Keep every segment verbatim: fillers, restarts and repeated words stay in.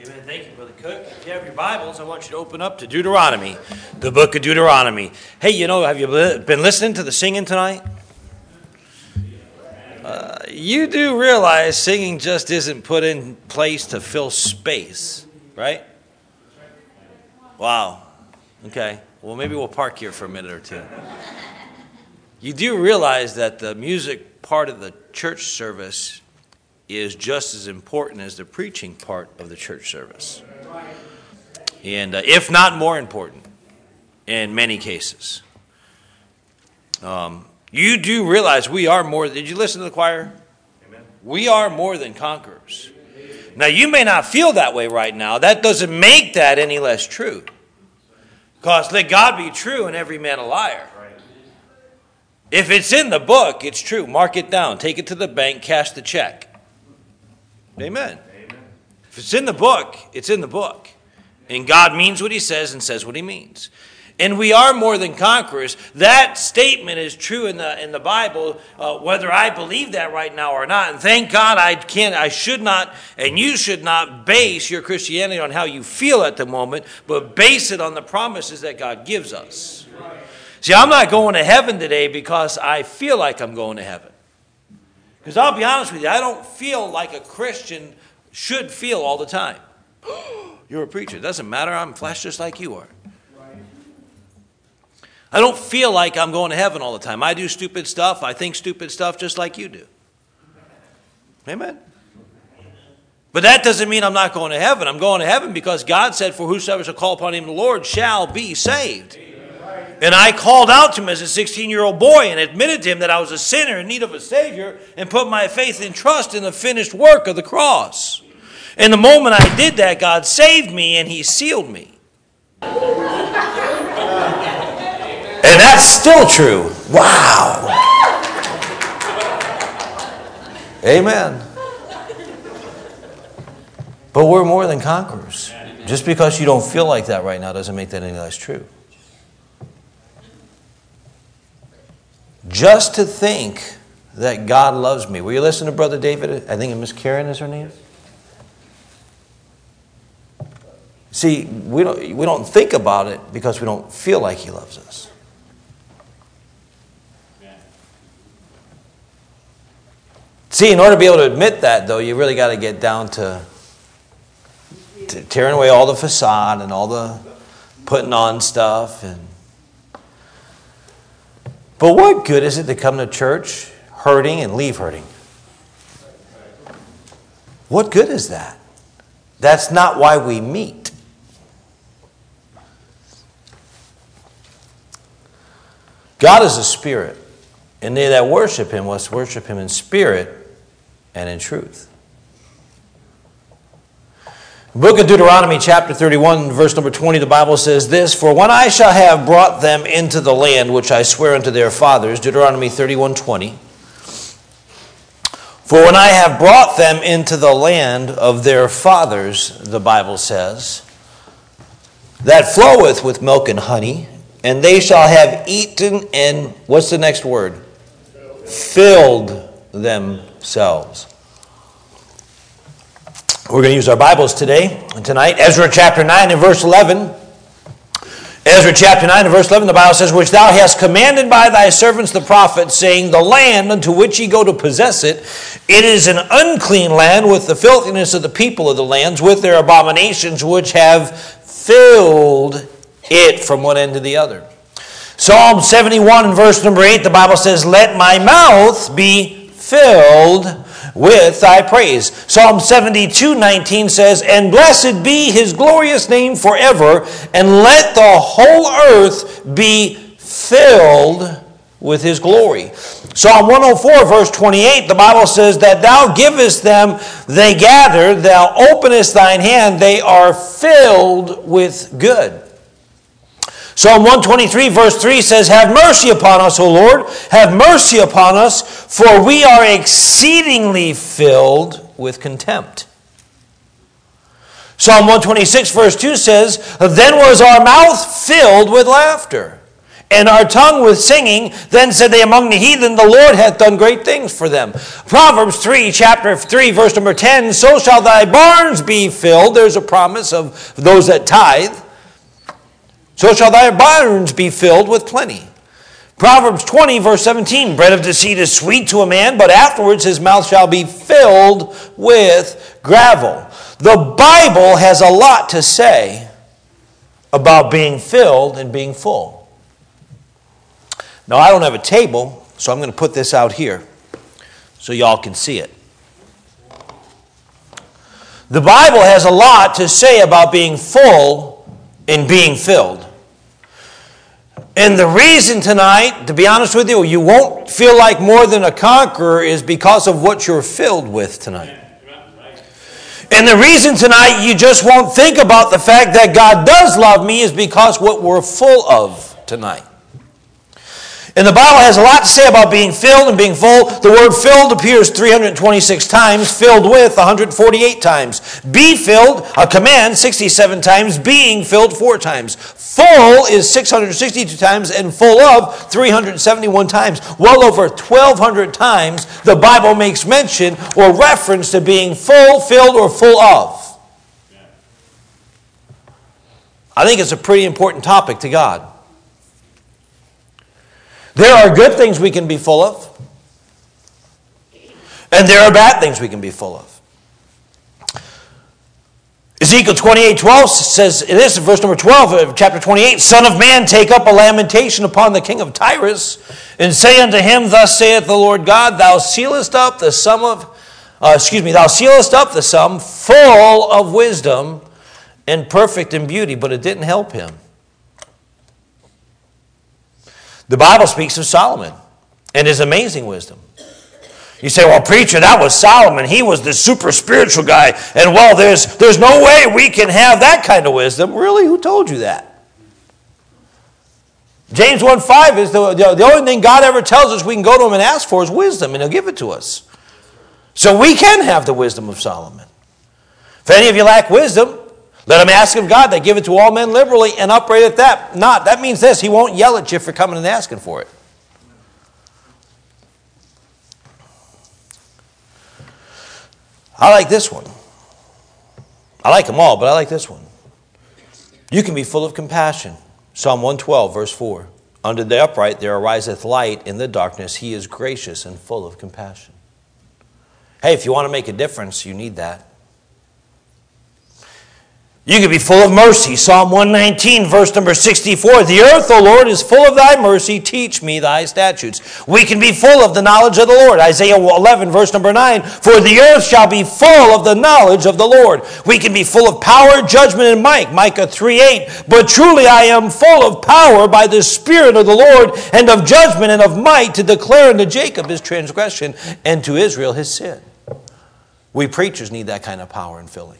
Amen. Thank you, Brother Cook. If you have your Bibles, I want you to open up to Deuteronomy, the book of Deuteronomy. Hey, you know, have you been listening to the singing tonight? Uh, you do realize singing just isn't put in place to fill space, right? Wow. Okay. Well, maybe we'll park here for a minute or two. You do realize that the music part of the church service is just as important as the preaching part of the church service. And uh, if not more important in many cases. Um, you do realize we are more, did you listen to the choir? Amen. We are more than conquerors. Now you may not feel that way right now. That doesn't make that any less true. Because let God be true and every man a liar. If it's in the book, it's true. Mark it down. Take it to the bank. Cash the check. Amen. Amen. If it's in the book, it's in the book. And God means what he says and says what he means. And we are more than conquerors. That statement is true in the in the Bible, uh, whether I believe that right now or not. And thank God I can't, I should not, and you should not base your Christianity on how you feel at the moment, but base it on the promises that God gives us. See, I'm not going to heaven today because I feel like I'm going to heaven. Because I'll be honest with you, I don't feel like a Christian should feel all the time. You're a preacher. It doesn't matter. I'm flesh just like you are. I don't feel like I'm going to heaven all the time. I do stupid stuff. I think stupid stuff just like you do. Amen. But that doesn't mean I'm not going to heaven. I'm going to heaven because God said, for whosoever shall call upon him the Lord shall be saved. And I called out to him as a sixteen-year-old boy and admitted to him that I was a sinner in need of a Savior and put my faith and trust in the finished work of the cross. And the moment I did that, God saved me and he sealed me. And that's still true. Wow. Amen. But we're more than conquerors. Just because you don't feel like that right now doesn't make that any less true. Just to think that God loves me. Will you listen to Brother David? I think Miss Karen is her name. See, we don't, we don't think about it because we don't feel like he loves us. See, in order to be able to admit that, though, you really got to get down to, to tearing away all the facade and all the putting on stuff. And But what good is it to come to church hurting and leave hurting? What good is that? That's not why we meet. God is a spirit, and they that worship him must worship him in spirit and in truth. The book of Deuteronomy chapter thirty-one, verse number twenty, the Bible says this, for when I shall have brought them into the land which I swear unto their fathers, Deuteronomy thirty-one twenty, for when I have brought them into the land of their fathers, the Bible says, that floweth with milk and honey, and they shall have eaten and, what's the next word? Filled themselves. We're going to use our Bibles today and tonight. Ezra chapter nine and verse eleven. Ezra chapter nine and verse eleven, the Bible says, which thou hast commanded by thy servants the prophets, saying, the land unto which ye go to possess it, it is an unclean land with the filthiness of the people of the lands, with their abominations which have filled it from one end to the other. Psalm seventy-one and verse number eight, the Bible says, let my mouth be filled with thy praise. Psalm seventy-two nineteen says, and blessed be his glorious name forever, and let the whole earth be filled with his glory. Psalm one oh four verse twenty-eight, the Bible says, that thou givest them, they gather, thou openest thine hand, they are filled with good. Psalm one twenty-three verse three says, have mercy upon us, O Lord, have mercy upon us, for we are exceedingly filled with contempt. Psalm one twenty-six verse two says, then was our mouth filled with laughter, and our tongue with singing. Then said they among the heathen, the Lord hath done great things for them. Proverbs three, chapter three, verse number ten, so shall thy barns be filled. There's a promise of those that tithe. So shall thy barns be filled with plenty. Proverbs twenty, verse seventeen, bread of deceit is sweet to a man, but afterwards his mouth shall be filled with gravel. The Bible has a lot to say about being filled and being full. Now, I don't have a table, so I'm going to put this out here so y'all can see it. The Bible has a lot to say about being full and being filled. And the reason tonight, to be honest with you, you won't feel like more than a conqueror is because of what you're filled with tonight. And the reason tonight you just won't think about the fact that God does love me is because what we're full of tonight. And the Bible has a lot to say about being filled and being full. The word filled appears three hundred twenty-six times, filled with one hundred forty-eight times. Be filled, a command, sixty-seven times, being filled four times. Full is six hundred sixty-two times, and full of three hundred seventy-one times. Well over twelve hundred times the Bible makes mention or reference to being full, filled, or full of. I think it's a pretty important topic to God. There are good things we can be full of, and there are bad things we can be full of. Ezekiel twenty-eight twelve says, this is verse number twelve of chapter twenty-eight, Son of man, take up a lamentation upon the king of Tyrus, and say unto him, Thus saith the Lord God, Thou sealest up the sum of, uh, excuse me, Thou sealest up the sum full of wisdom and perfect in beauty, but it didn't help him. The Bible speaks of Solomon and his amazing wisdom. You say, well, preacher, that was Solomon. He was the super spiritual guy. And, well, there's, there's no way we can have that kind of wisdom. Really? Who told you that? James one five is the, the, the only thing God ever tells us we can go to him and ask for is wisdom, and he'll give it to us. So we can have the wisdom of Solomon. If any of you lack wisdom, let him ask of God that give it to all men liberally and upbraideth that not. That means this, he won't yell at you for coming and asking for it. I like this one. I like them all, but I like this one. You can be full of compassion. Psalm one twelve, verse four. Unto the upright there ariseth light in the darkness. He is gracious and full of compassion. Hey, if you want to make a difference, you need that. You can be full of mercy. Psalm one nineteen, verse number sixty-four. The earth, O Lord, is full of thy mercy. Teach me thy statutes. We can be full of the knowledge of the Lord. Isaiah eleven, verse number nine. For the earth shall be full of the knowledge of the Lord. We can be full of power, judgment, and might. Micah three eight. But truly I am full of power by the Spirit of the Lord, and of judgment and of might, to declare unto Jacob his transgression, and to Israel his sin. We preachers need that kind of power and filling.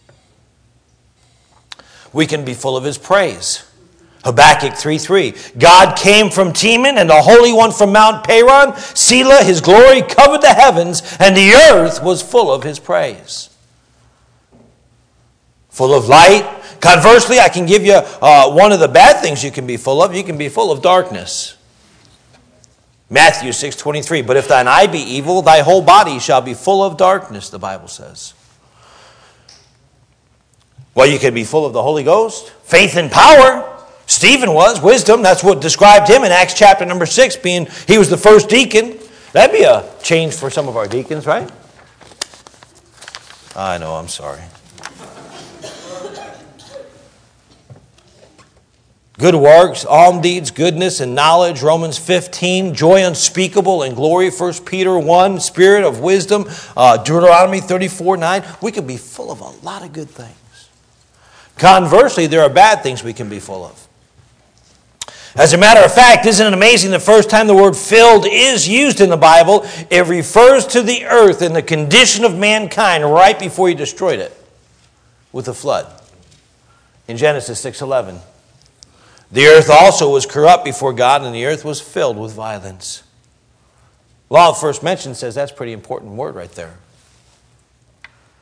We can be full of his praise. Habakkuk three three. God came from Teman, and the Holy One from Mount Paran. Selah, his glory covered the heavens, and the earth was full of his praise. Full of light. Conversely, I can give you uh, one of the bad things you can be full of. You can be full of darkness. Matthew six twenty-three. But if thine eye be evil, thy whole body shall be full of darkness, the Bible says. Well, you can be full of the Holy Ghost, faith and power. Stephen was, wisdom. That's what described him in Acts chapter number six, being he was the first deacon. That'd be a change for some of our deacons, right? I know, I'm sorry. Good works, alms deeds, goodness and knowledge, Romans fifteen, joy unspeakable and glory, First Peter one, spirit of wisdom, uh, Deuteronomy thirty-four nine. We could be full of a lot of good things. Conversely, there are bad things we can be full of. As a matter of fact, isn't it amazing the first time the word filled is used in the Bible, it refers to the earth and the condition of mankind right before he destroyed it with the flood. In Genesis six eleven. The earth also was corrupt before God, and the earth was filled with violence. Law of first mention says that's a pretty important word right there.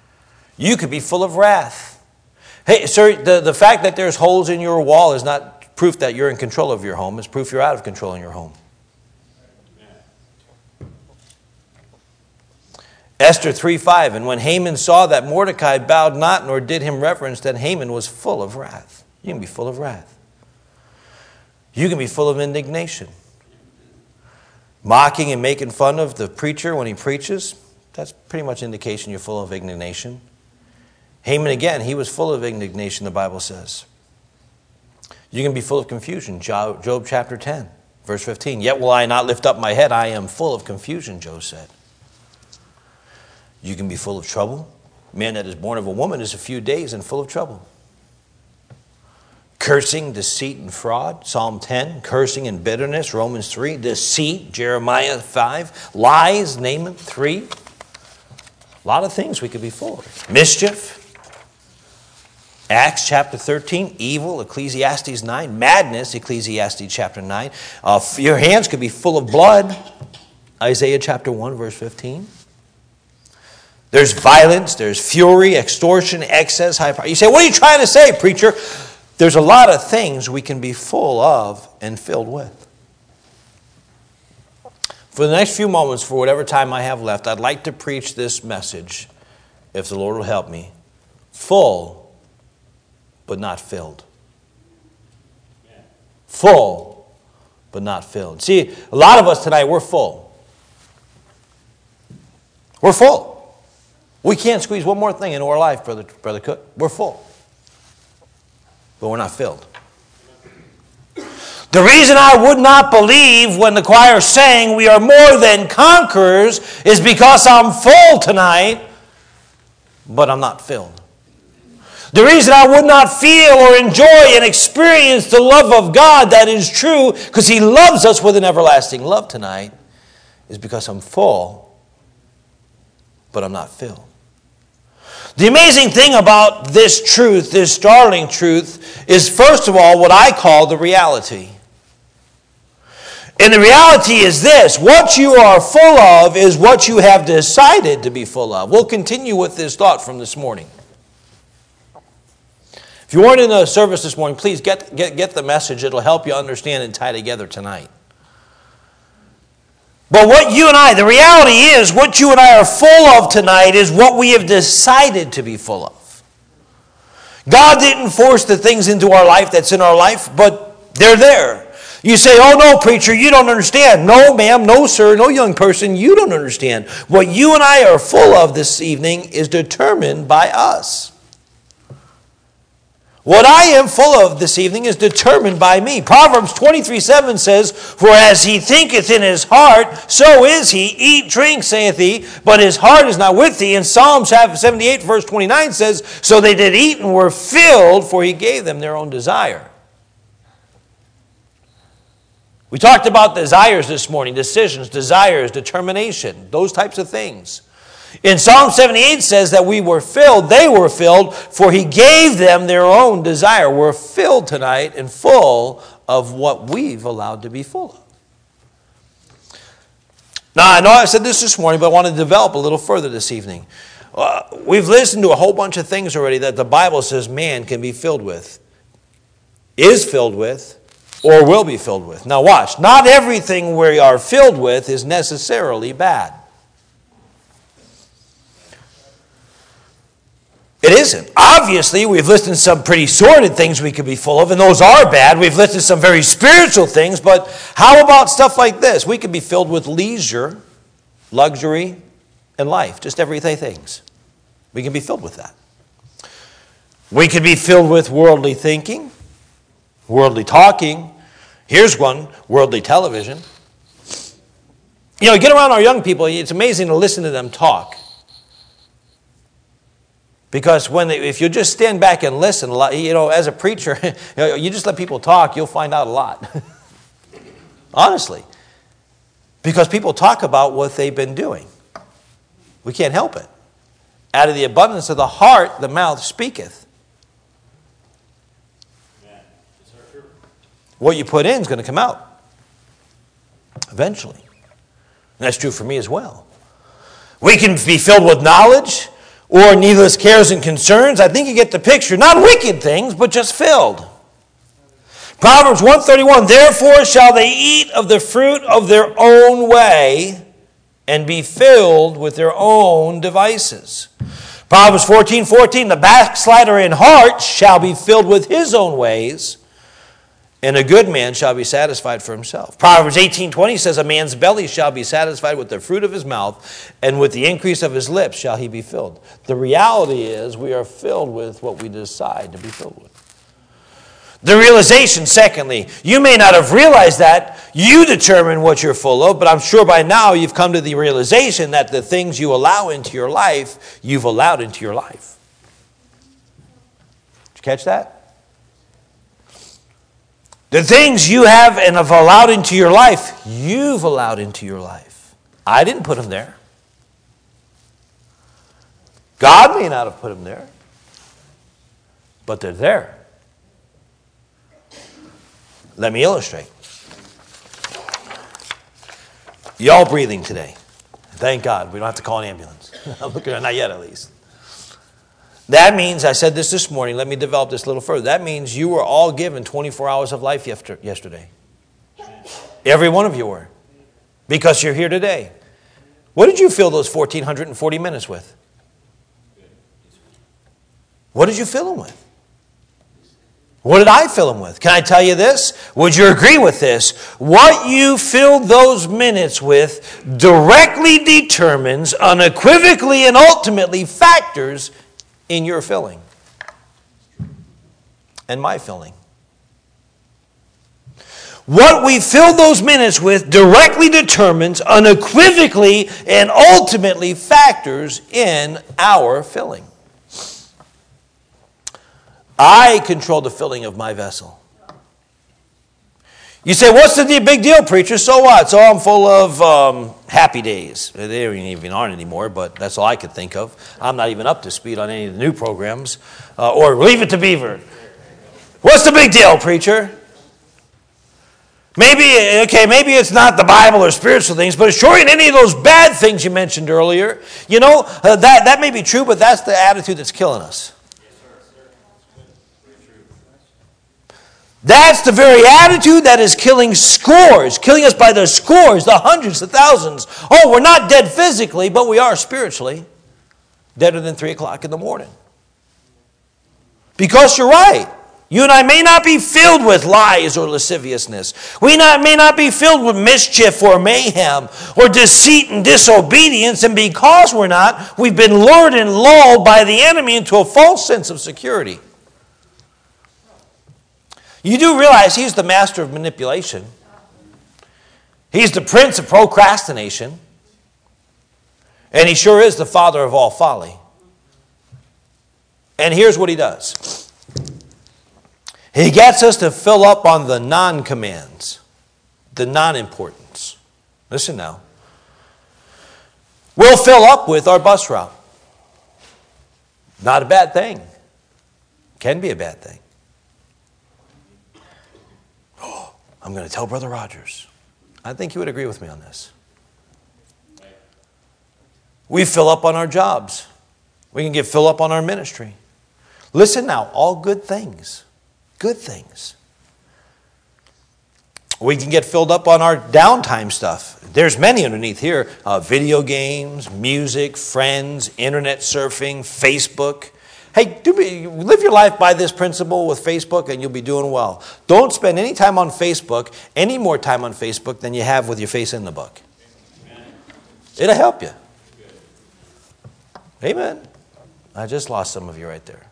You could be full of wrath. Hey, sir, the, the fact that there's holes in your wall is not proof that you're in control of your home. It's proof you're out of control in your home. Esther three five, and when Haman saw that Mordecai bowed not nor did him reverence, then Haman was full of wrath. You can be full of wrath. You can be full of indignation. Mocking and making fun of the preacher when he preaches, that's pretty much indication you're full of indignation. Haman, again, he was full of indignation, the Bible says. You can be full of confusion. Job, Job chapter ten, verse fifteen. Yet will I not lift up my head, I am full of confusion, Job said. You can be full of trouble. Man that is born of a woman is a few days and full of trouble. Cursing, deceit, and fraud. Psalm ten. Cursing and bitterness. Romans three. Deceit. Jeremiah five. Lies. Naaman three. A lot of things we could be full of. Mischief. Acts chapter thirteen. Evil. Ecclesiastes nine. Madness. Ecclesiastes chapter nine. Uh, your hands could be full of blood. Isaiah chapter one, verse fifteen. There's violence, there's fury, extortion, excess, high power. You say, what are you trying to say, preacher? There's a lot of things we can be full of and filled with. For the next few moments, for whatever time I have left, I'd like to preach this message, if the Lord will help me. Full, but not filled. Full, but not filled. See, a lot of us tonight, we're full. We're full. We can't squeeze one more thing into our life, Brother, Brother Cook. We're full. But we're not filled. The reason I would not believe when the choir sang, we are more than conquerors, is because I'm full tonight, but I'm not filled. The reason I would not feel or enjoy and experience the love of God that is true, because He loves us with an everlasting love tonight, is because I'm full, but I'm not filled. The amazing thing about this truth, this startling truth, is first of all what I call the reality. And the reality is this: what you are full of is what you have decided to be full of. We'll continue with this thought from this morning. If you weren't in the service this morning, please get, get, get the message. It'll help you understand and tie together tonight. But what you and I, the reality is, what you and I are full of tonight is what we have decided to be full of. God didn't force the things into our life that's in our life, but they're there. You say, oh no, preacher, you don't understand. No, ma'am, no, sir, no, young person, you don't understand. What you and I are full of this evening is determined by us. What I am full of this evening is determined by me. Proverbs twenty-three seven says, for as he thinketh in his heart, so is he. Eat, drink, saith he, but his heart is not with thee. And Psalm seventy-eight verse twenty-nine says, so they did eat and were filled, for he gave them their own desire. We talked about desires this morning, decisions, desires, determination, those types of things. In Psalm seventy-eight says that we were filled, they were filled, for he gave them their own desire. We're filled tonight and full of what we've allowed to be full of. Now, I know I said this this morning, but I want to develop a little further this evening. Uh, we've listened to a whole bunch of things already that the Bible says man can be filled with, is filled with, or will be filled with. Now watch, not everything we are filled with is necessarily bad. It isn't. Obviously, we've listed some pretty sordid things we could be full of, and those are bad. We've listed some very spiritual things, but how about stuff like this? We could be filled with leisure, luxury, and life. Just everyday things. We can be filled with that. We could be filled with worldly thinking, worldly talking. Here's one, worldly television. You know, get around our young people, it's amazing to listen to them talk. Because when they, if you just stand back and listen, a lot, you know, as a preacher, you know, you just let people talk, you'll find out a lot. Honestly. Because people talk about what they've been doing. We can't help it. Out of the abundance of the heart, the mouth speaketh. What you put in is going to come out. Eventually. And that's true for me as well. We can be filled with knowledge or needless cares and concerns. I think you get the picture. Not wicked things, but just filled. Proverbs one thirty-one, therefore shall they eat of the fruit of their own way and be filled with their own devices. Proverbs fourteen fourteen, the backslider in heart shall be filled with his own ways, and a good man shall be satisfied for himself. Proverbs eighteen twenty says, a man's belly shall be satisfied with the fruit of his mouth, and with the increase of his lips shall he be filled. The reality is we are filled with what we decide to be filled with. The realization, secondly, you may not have realized that. You determine what you're full of, but I'm sure by now you've come to the realization that the things you allow into your life, you've allowed into your life. Did you catch that? The things you have and have allowed into your life, you've allowed into your life. I didn't put them there. God may not have put them there, but they're there. Let me illustrate. Y'all breathing today. Thank God. We don't have to call an ambulance. Not yet, at least. That means, I said this this morning, let me develop this a little further. That means you were all given twenty-four hours of life yesterday. Every one of you were. Because you're here today. What did you fill those one thousand four hundred forty minutes with? What did you fill them with? What did I fill them with? Can I tell you this? Would you agree with this? What you filled those minutes with directly determines, unequivocally and ultimately factors in your filling and my filling. What we fill those minutes with directly determines, unequivocally and ultimately factors in our filling. I control the filling of my vessel. You say, what's the big deal, preacher? So what? So I'm full of um, happy days. They don't even aren't anymore, but that's all I could think of. I'm not even up to speed on any of the new programs. Uh, or Leave It to Beaver. What's the big deal, preacher? Maybe, okay, maybe it's not the Bible or spiritual things, but it's sure in any of those bad things you mentioned earlier. You know, uh, that, that may be true, but that's the attitude that's killing us. That's the very attitude that is killing scores, killing us by the scores, the hundreds, the thousands. Oh, we're not dead physically, but we are spiritually. Deader than three o'clock in the morning. Because you're right. You and I may not be filled with lies or lasciviousness. We not, may not be filled with mischief or mayhem or deceit and disobedience. And because we're not, we've been lured and lulled by the enemy into a false sense of security. You do realize he's the master of manipulation. He's the prince of procrastination. And he sure is the father of all folly. And here's what he does. He gets us to fill up on the non-commands, the non-importance. Listen now. We'll fill up with our bus route. Not a bad thing. Can be a bad thing. Oh, I'm going to tell Brother Rogers. I think he would agree with me on this. We fill up on our jobs. We can get fill up on our ministry. Listen now, all good things. Good things. We can get filled up on our downtime stuff. There's many underneath here. Uh, video games, music, friends, internet surfing, Facebook. Hey, do be, live your life by this principle with Facebook and you'll be doing well. Don't spend any time on Facebook, any more time on Facebook than you have with your face in the book. It'll help you. Amen. I just lost some of you right there.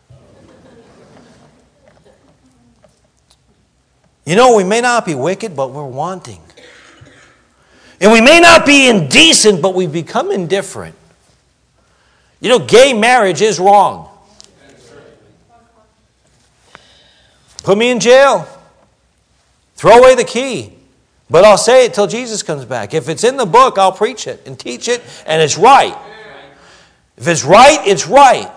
You know, we may not be wicked, but we're wanting. And we may not be indecent, but we become indifferent. You know, gay marriage is wrong. Put me in jail. Throw away the key. But I'll say it till Jesus comes back. If it's in the book, I'll preach it and teach it, and it's right. If it's right, it's right.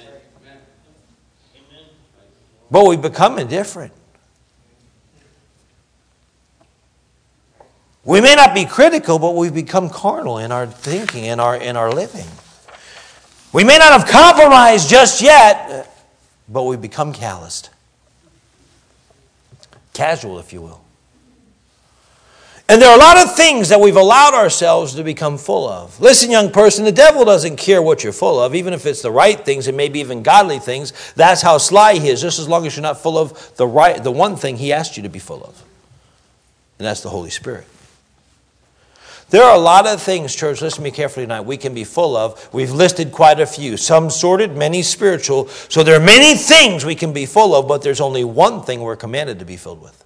But we become indifferent. We may not be critical, but we become carnal in our thinking, in our, in our living. We may not have compromised just yet, but we become calloused. Casual, if you will. And there are a lot of things that we've allowed ourselves to become full of. Listen, young person, the devil doesn't care what you're full of, even if it's the right things and maybe even godly things. That's how sly he is, just as long as you're not full of the right, the one thing he asked you to be full of. And that's the Holy Spirit. There are a lot of things, church, listen to me carefully tonight, we can be full of. We've listed quite a few. Some sordid, many spiritual. So there are many things we can be full of, but there's only one thing we're commanded to be filled with.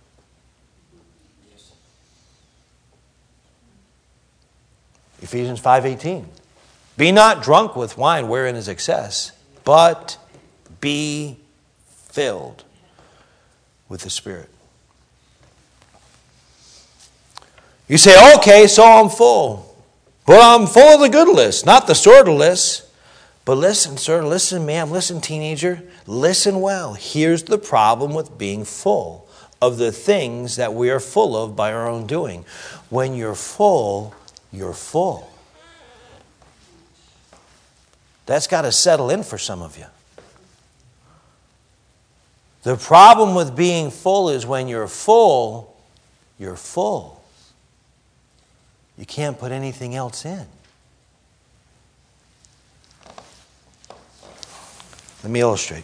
Ephesians five eighteen. Be not drunk with wine wherein is excess, but be filled with the Spirit. You say, okay, so I'm full. But I'm full of the good list, not the sordid list. But listen, sir, listen, ma'am, listen, teenager, listen well. Here's the problem with being full of the things that we are full of by our own doing. When you're full, you're full. That's got to settle in for some of you. The problem with being full is when you're full, you're full. You can't put anything else in. Let me illustrate.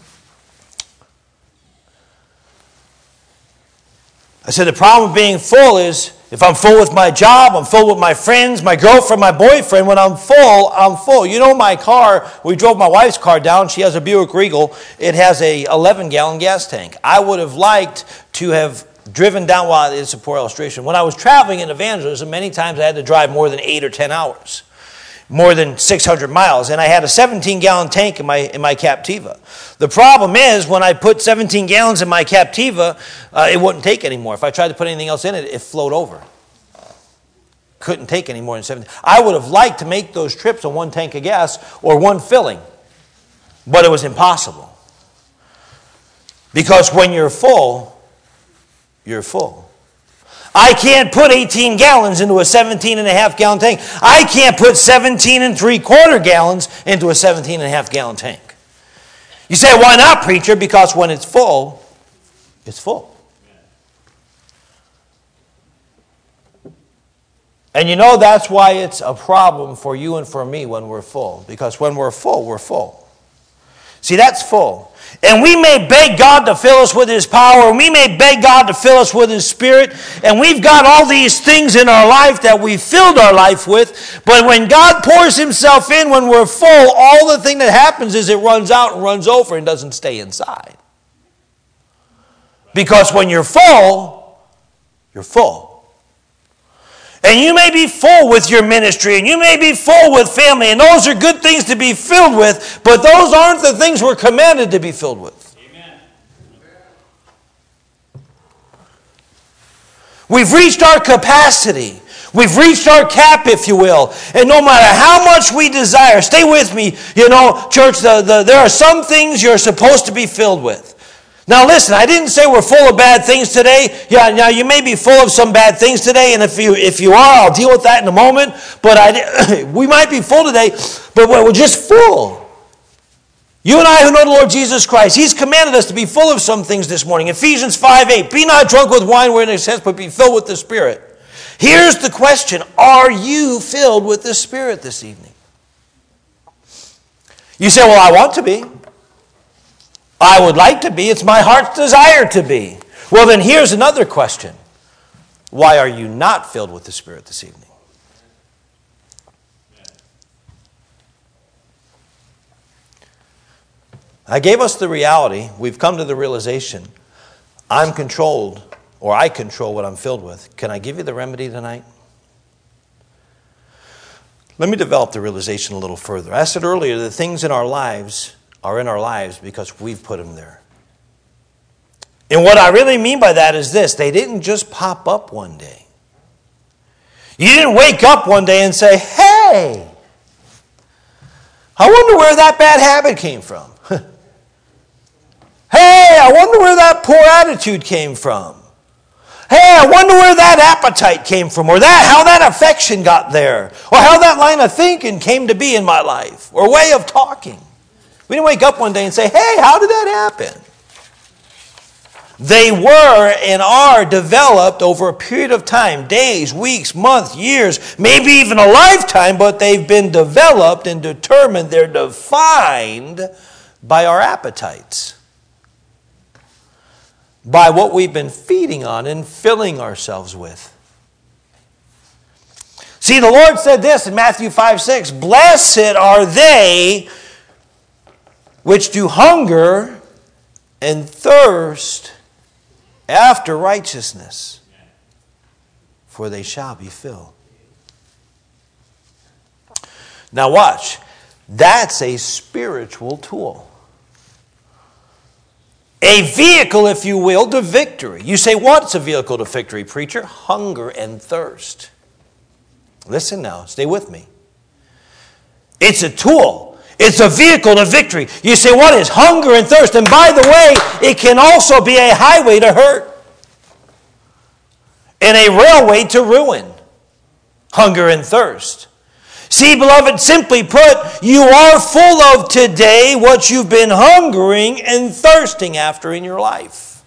I said the problem with being full is if I'm full with my job, I'm full with my friends, my girlfriend, my boyfriend. When I'm full, I'm full. You know my car, we drove my wife's car down. She has a Buick Regal. It has a eleven gallon gas tank. I would have liked to have driven down, well, it's a poor illustration. When I was traveling in evangelism, many times I had to drive more than eight or ten hours. More than six hundred miles. And I had a seventeen gallon tank in my in my Captiva. The problem is when I put seventeen gallons in my Captiva, uh, it wouldn't take anymore. If I tried to put anything else in it, it flowed over. Couldn't take any more than seventeen. I would have liked to make those trips on one tank of gas or one filling. But it was impossible. Because when you're full, you're full. I can't put eighteen gallons into a seventeen and a half gallon tank. I can't put seventeen and three quarter gallons into a seventeen and a half gallon tank. You say, why not, preacher? Because when it's full, it's full. And you know that's why it's a problem for you and for me when we're full. Because when we're full, we're full. See, that's full. And we may beg God to fill us with His power. And we may beg God to fill us with His Spirit. And we've got all these things in our life that we've filled our life with. But when God pours Himself in, when we're full, all the thing that happens is it runs out and runs over and doesn't stay inside. Because when you're full, you're full. And you may be full with your ministry, and you may be full with family, and those are good things to be filled with, but those aren't the things we're commanded to be filled with. Amen. We've reached our capacity. We've reached our cap, if you will. And no matter how much we desire, stay with me, you know, church, the, the, there are some things you're supposed to be filled with. Now listen, I didn't say we're full of bad things today. Yeah, now you may be full of some bad things today, and if you if you are, I'll deal with that in a moment. But I, we might be full today, but we're just full. You and I who know the Lord Jesus Christ, He's commanded us to be full of some things this morning. Ephesians five eight, be not drunk with wine wherein is excess, but be filled with the Spirit. Here's the question, are you filled with the Spirit this evening? You say, well, I want to be. I would like to be. It's my heart's desire to be. Well, then here's another question. Why are you not filled with the Spirit this evening? I gave us the reality. We've come to the realization. I'm controlled, or I control what I'm filled with. Can I give you the remedy tonight? Let me develop the realization a little further. I said earlier, the things in our lives are in our lives because we've put them there. And what I really mean by that is this. They didn't just pop up one day. You didn't wake up one day and say, hey, I wonder where that bad habit came from. Hey, I wonder where that poor attitude came from. Hey, I wonder where that appetite came from, or that how that affection got there, or how that line of thinking came to be in my life, or way of talking. We didn't wake up one day and say, hey, how did that happen? They were and are developed over a period of time, days, weeks, months, years, maybe even a lifetime, but they've been developed and determined. They're defined by our appetites, by what we've been feeding on and filling ourselves with. See, the Lord said this in Matthew five six, "Blessed are they which do hunger and thirst after righteousness, for they shall be filled." Now watch. That's a spiritual tool. A vehicle, if you will, to victory. You say, what's a vehicle to victory, preacher? Hunger and thirst. Listen now. Stay with me. It's a tool. It's a vehicle to victory. You say, what is hunger and thirst? And by the way, it can also be a highway to hurt and a railway to ruin. Hunger and thirst. See, beloved, simply put, you are full of today what you've been hungering and thirsting after in your life.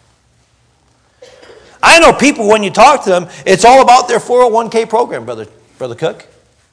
I know people, when you talk to them, it's all about their four oh one k program, Brother, Brother Cook.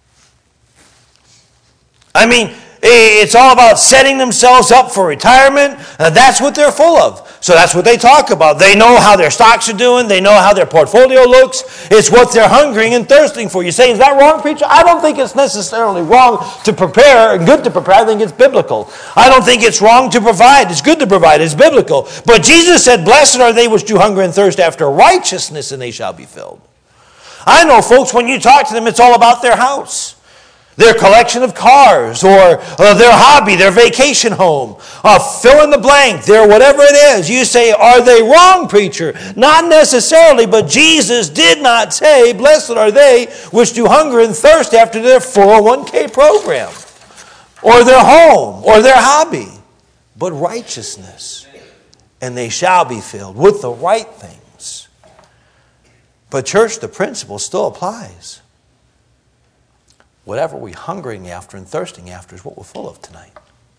I mean, it's all about setting themselves up for retirement. Uh, that's what they're full of. So that's what they talk about. They know how their stocks are doing. They know how their portfolio looks. It's what they're hungering and thirsting for. You say, is that wrong, preacher? I don't think it's necessarily wrong to prepare and good to prepare. I think it's biblical. I don't think it's wrong to provide. It's good to provide. It's biblical. But Jesus said, blessed are they which do hunger and thirst after righteousness, and they shall be filled. I know, folks, when you talk to them, it's all about their house, their collection of cars, or uh, their hobby, their vacation home. Uh, fill in the blank, their whatever it is. You say, are they wrong, preacher? Not necessarily, but Jesus did not say, blessed are they which do hunger and thirst after their four oh one k program, or their home, or their hobby, but righteousness, and they shall be filled with the right things. But church, the principle still applies. Whatever we're hungering after and thirsting after is what we're full of tonight.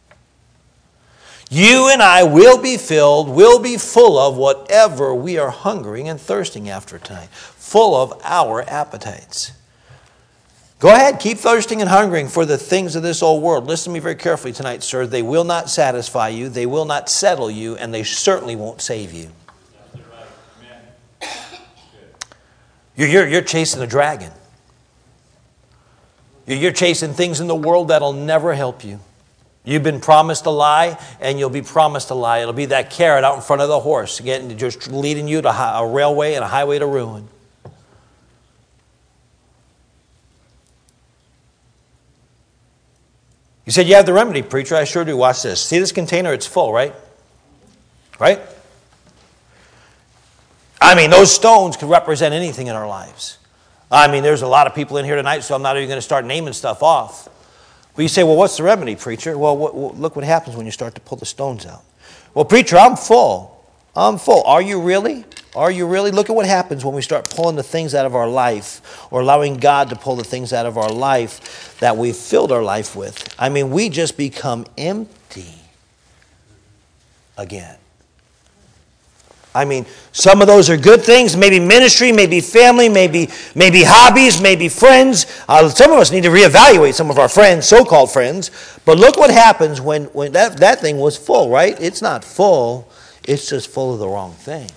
You and I will be filled, will be full of whatever we are hungering and thirsting after tonight. Full of our appetites. Go ahead, keep thirsting and hungering for the things of this old world. Listen to me very carefully tonight, sir. They will not satisfy you, they will not settle you, and they certainly won't save you. You're, you're, you're chasing a dragon. You're chasing things in the world that'll never help you. You've been promised a lie, and you'll be promised a lie. It'll be that carrot out in front of the horse, again, just leading you to a railway and a highway to ruin. You said, you have the remedy, preacher. I sure do. Watch this. See this container? It's full, right? Right? I mean, those stones could represent anything in our lives. I mean, there's a lot of people in here tonight, so I'm not even going to start naming stuff off. But you say, well, what's the remedy, preacher? Well, what, what, look what happens when you start to pull the stones out. Well, preacher, I'm full. I'm full. Are you really? Are you really? Look at what happens when we start pulling the things out of our life, or allowing God to pull the things out of our life that we've filled our life with. I mean, we just become empty again. I mean, some of those are good things, maybe ministry, maybe family, maybe maybe hobbies, maybe friends. Uh, some of us need to reevaluate some of our friends, so-called friends. But look what happens when, when that, that thing was full, right? It's not full. It's just full of the wrong things.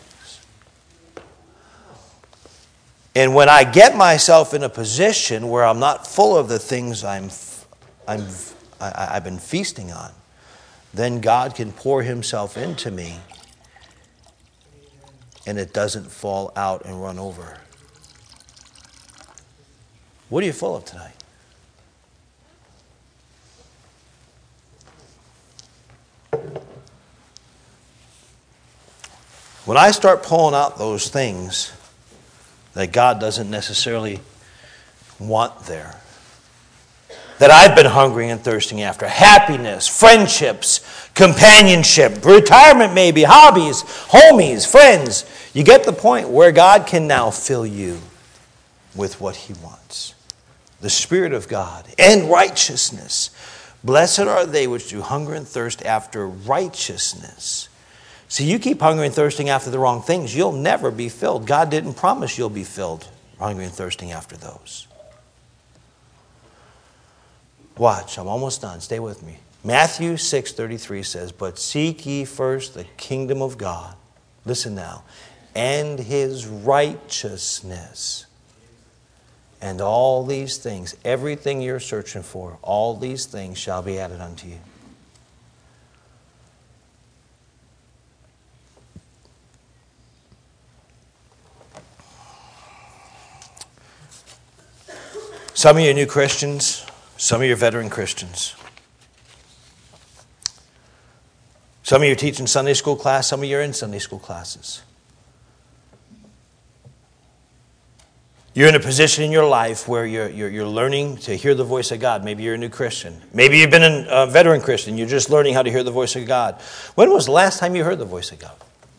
And when I get myself in a position where I'm not full of the things I'm, I'm, I, I've been feasting on, then God can pour himself into me, and it doesn't fall out and run over. What are you full of tonight? When I start pulling out those things that God doesn't necessarily want there, that I've been hungering and thirsting after, happiness, friendships, companionship, retirement maybe, hobbies, homies, friends, you get the point where God can now fill you with what he wants. The Spirit of God and righteousness. Blessed are they which do hunger and thirst after righteousness. See, See, you keep hungry and thirsting after the wrong things, you'll never be filled. God didn't promise you'll be filled, hungry and thirsting after those. Watch, I'm almost done. Stay with me. Matthew six thirty-three says, but seek ye first the kingdom of God. Listen now. And his righteousness. And all these things, everything you're searching for, all these things shall be added unto you. Some of you are new Christians. Some of you are veteran Christians. Some of you are teaching Sunday school class. Some of you are in Sunday school classes. You're in a position in your life where you're, you're, you're learning to hear the voice of God. Maybe you're a new Christian. Maybe you've been a veteran Christian. You're just learning how to hear the voice of God. When was the last time you heard the voice of God?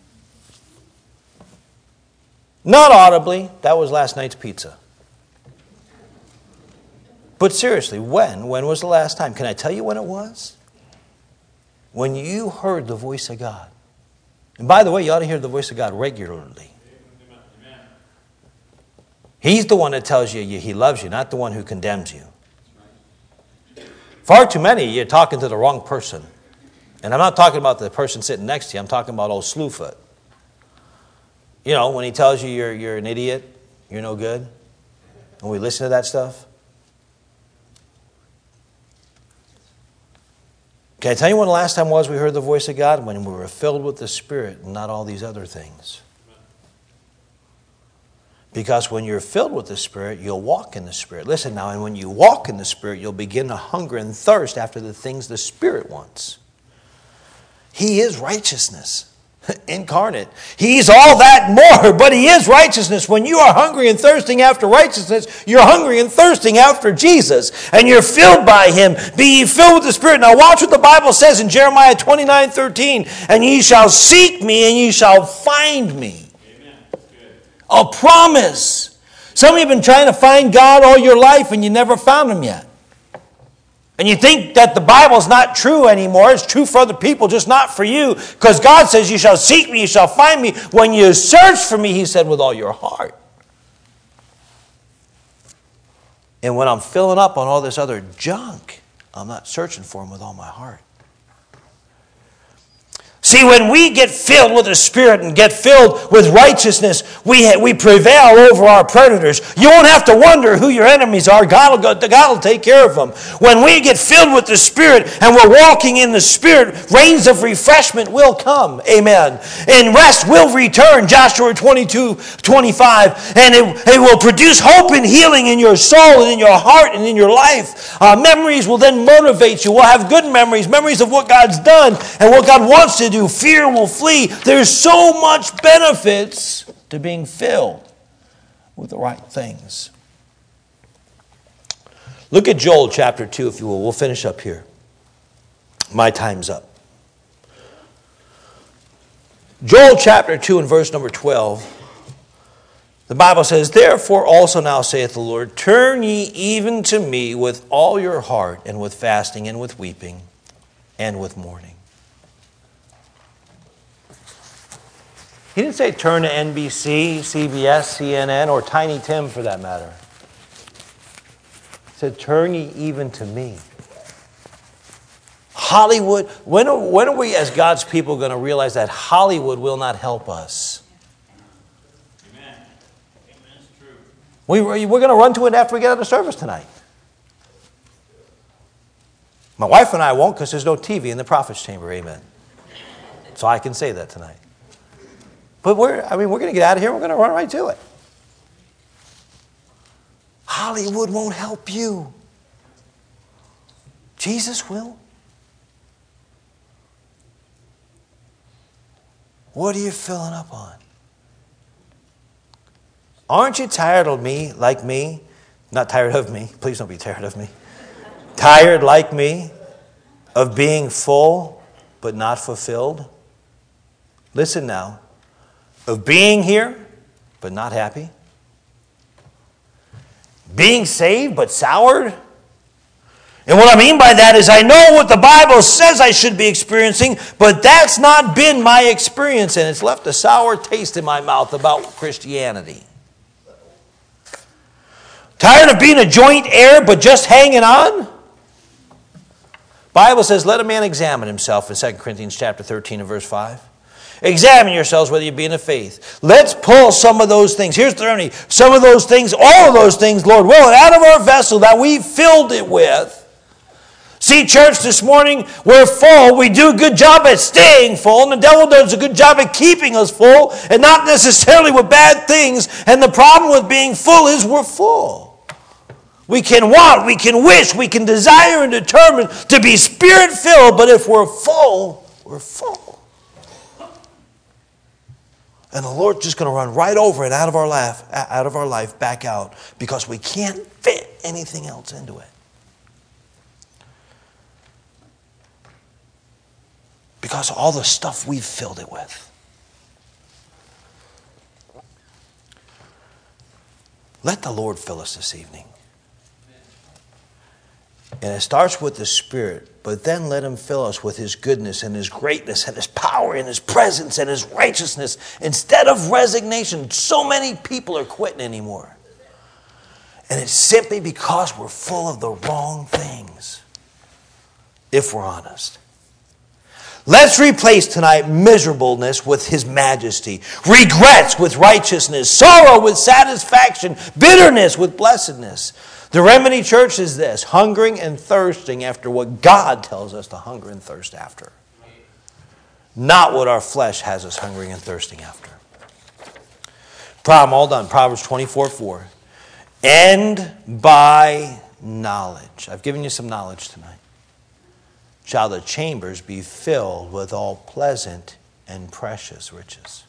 Not audibly. That was last night's pizza. But seriously, when? When was the last time? Can I tell you when it was? When you heard the voice of God. And by the way, you ought to hear the voice of God regularly. He's the one that tells you he loves you, not the one who condemns you. Far too many, you're talking to the wrong person. And I'm not talking about the person sitting next to you. I'm talking about old Slewfoot. You know, when he tells you you're, you're an idiot, you're no good. And we listen to that stuff. Can I tell you when the last time was we heard the voice of God? When we were filled with the Spirit and not all these other things. Because when you're filled with the Spirit, you'll walk in the Spirit. Listen now, and when you walk in the Spirit, you'll begin to hunger and thirst after the things the Spirit wants. He is righteousness incarnate. He's all that more, but He is righteousness. When you are hungry and thirsting after righteousness, you're hungry and thirsting after Jesus, and you're filled by Him. Be ye filled with the Spirit. Now watch what the Bible says in Jeremiah twenty-nine thirteen. And ye shall seek me, and ye shall find me. Amen. A promise. Some of you have been trying to find God all your life, and you never found Him yet. And you think that the Bible's not true anymore. It's true for other people, just not for you. Because God says, you shall seek me, you shall find me. When you search for me, He said, with all your heart. And when I'm filling up on all this other junk, I'm not searching for Him with all my heart. See, when we get filled with the Spirit and get filled with righteousness, we, ha- we prevail over our predators. You won't have to wonder who your enemies are. God will, go, God will take care of them. When we get filled with the Spirit and we're walking in the Spirit, rains of refreshment will come. Amen. And rest will return. Joshua twenty-two twenty-five. And it, it will produce hope and healing in your soul and in your heart and in your life. Uh, memories will then motivate you. We'll have good memories, memories of what God's done and what God wants to do. Fear will flee. There's so much benefits to being filled with the right things. Look at Joel chapter two, if you will. We'll finish up here. My time's up. Joel chapter two and verse number twelve. The Bible says, therefore also now saith the Lord, turn ye even to me with all your heart, and with fasting, and with weeping, and with mourning. He didn't say turn to N B C, C B S, C N N, or Tiny Tim for that matter. He said, turn ye even to me. Hollywood, when are, when are we as God's people going to realize that Hollywood will not help us? Amen. Amen. It's true. We, we're going to run to it after we get out of service tonight. My wife and I won't, because there's no T V in the prophet's chamber. Amen. So I can say that tonight. But we're, I mean, we're going to get out of here. We're going to run right to it. Hollywood won't help you. Jesus will. What are you filling up on? Aren't you tired of me, like me? Not tired of me. Please don't be tired of me. Tired, like me, of being full but not fulfilled? Listen now. Of being here, but not happy. Being saved, but soured. And what I mean by that is I know what the Bible says I should be experiencing, but that's not been my experience, and it's left a sour taste in my mouth about Christianity. Tired of being a joint heir but just hanging on? Bible says, let a man examine himself in Second Corinthians chapter thirteen and verse five. Examine yourselves whether you be in the faith. Let's pull some of those things. Here's the remedy. Some of those things, all of those things, Lord willing, out of our vessel that we filled it with. See, church, this morning, we're full. We do a good job at staying full, and the devil does a good job at keeping us full, and not necessarily with bad things. And the problem with being full is we're full. We can want, we can wish, we can desire and determine to be Spirit-filled, but if we're full, we're full. And the Lord's just going to run right over it out of our life, out of our life, back out, because we can't fit anything else into it. Because of all the stuff we've filled it with. Let the Lord fill us this evening. And it starts with the Spirit, but then let Him fill us with His goodness and His greatness and His power and His presence and His righteousness instead of resignation. So many people are quitting anymore. And it's simply because we're full of the wrong things, if we're honest. Let's replace tonight miserableness with His majesty, regrets with righteousness, sorrow with satisfaction, bitterness with blessedness. The remedy, church, is this: hungering and thirsting after what God tells us to hunger and thirst after. Not what our flesh has us hungering and thirsting after. Problem all done. Proverbs twenty-four four. And by knowledge. I've given you some knowledge tonight. Shall the chambers be filled with all pleasant and precious riches.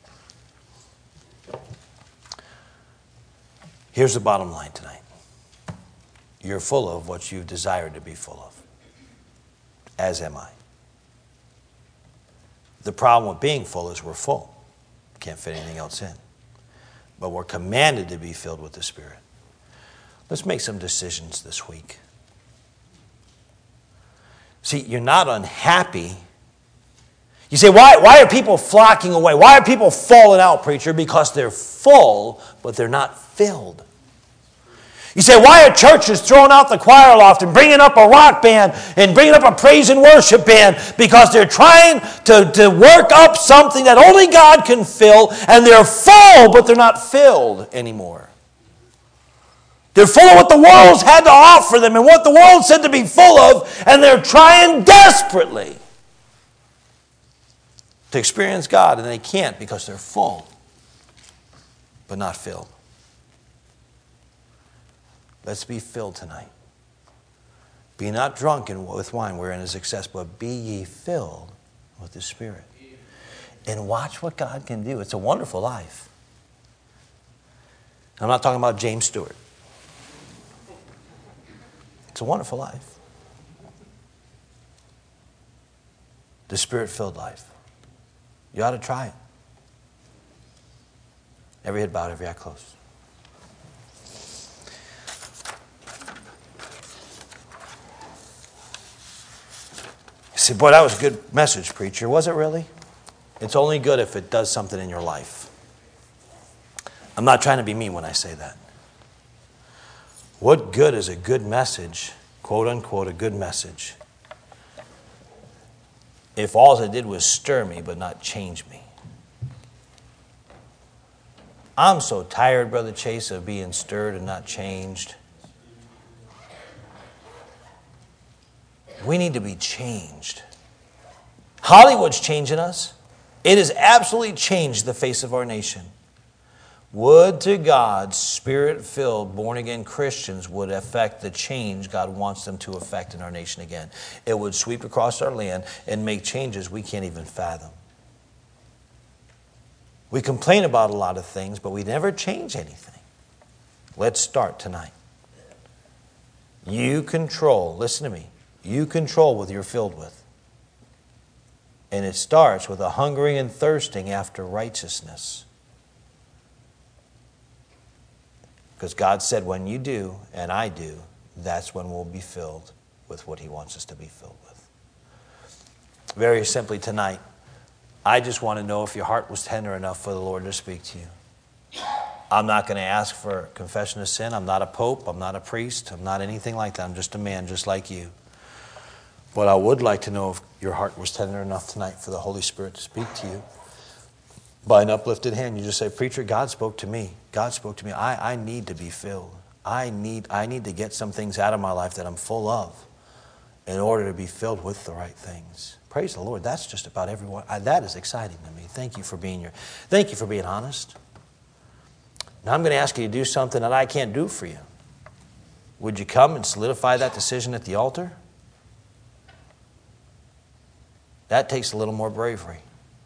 Here's the bottom line tonight. You're full of what you desire to be full of. As am I. The problem with being full is we're full. Can't fit anything else in. But we're commanded to be filled with the Spirit. Let's make some decisions this week. See, you're not unhappy. You say, why, why are people flocking away? Why are people falling out, preacher? Because they're full, but they're not filled. You say, why are churches throwing out the choir loft and bringing up a rock band and bringing up a praise and worship band? Because they're trying to, to work up something that only God can fill, and they're full, but they're not filled anymore. They're full of what the world's had to offer them and what the world said to be full of, and they're trying desperately to experience God, and they can't because they're full, but not filled. Let's be filled tonight. Be not drunken with wine wherein is excess, but be ye filled with the Spirit. And watch what God can do. It's a wonderful life. I'm not talking about James Stewart. It's a wonderful life. The Spirit-filled life. You ought to try it. Every head bowed, every eye closed. You say, boy, that was a good message, preacher. Was it really? It's only good if it does something in your life. I'm not trying to be mean when I say that. What good is a good message, quote unquote, a good message, if all it did was stir me but not change me? I'm so tired, Brother Chase, of being stirred and not changed. We need to be changed. Hollywood's changing us. It has absolutely changed the face of our nation. Would to God, Spirit-filled, born-again Christians would affect the change God wants them to affect in our nation again. It would sweep across our land and make changes we can't even fathom. We complain about a lot of things, but we never change anything. Let's start tonight. You control, listen to me, you control what you're filled with. And it starts with a hungering and thirsting after righteousness. Because God said when you do, and I do, that's when we'll be filled with what he wants us to be filled with. Very simply tonight, I just want to know if your heart was tender enough for the Lord to speak to you. I'm not going to ask for confession of sin. I'm not a pope. I'm not a priest. I'm not anything like that. I'm just a man just like you. But I would like to know if your heart was tender enough tonight for the Holy Spirit to speak to you. By an uplifted hand, you just say, preacher, God spoke to me. God spoke to me. I, I need to be filled. I need, I need to get some things out of my life that I'm full of in order to be filled with the right things. Praise the Lord. That's just about everyone. I, that is exciting to me. Thank you for being here. Thank you for being honest. Now I'm going to ask you to do something that I can't do for you. Would you come and solidify that decision at the altar? That takes a little more bravery.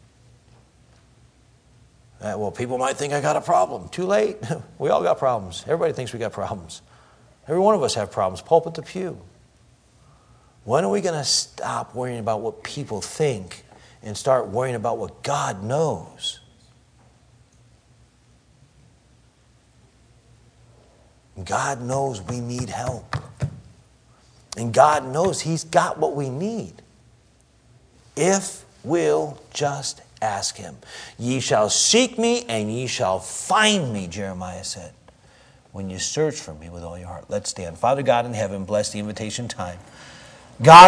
Uh, well, people might think I got a problem. Too late. We all got problems. Everybody thinks we got problems. Every one of us have problems. Pulpit to pew. When are we going to stop worrying about what people think and start worrying about what God knows? God knows we need help. And God knows He's got what we need. If we'll just ask Him. Ye shall seek me and ye shall find me, Jeremiah said, when you search for me with all your heart. Let's stand. Father God in heaven, bless the invitation time. God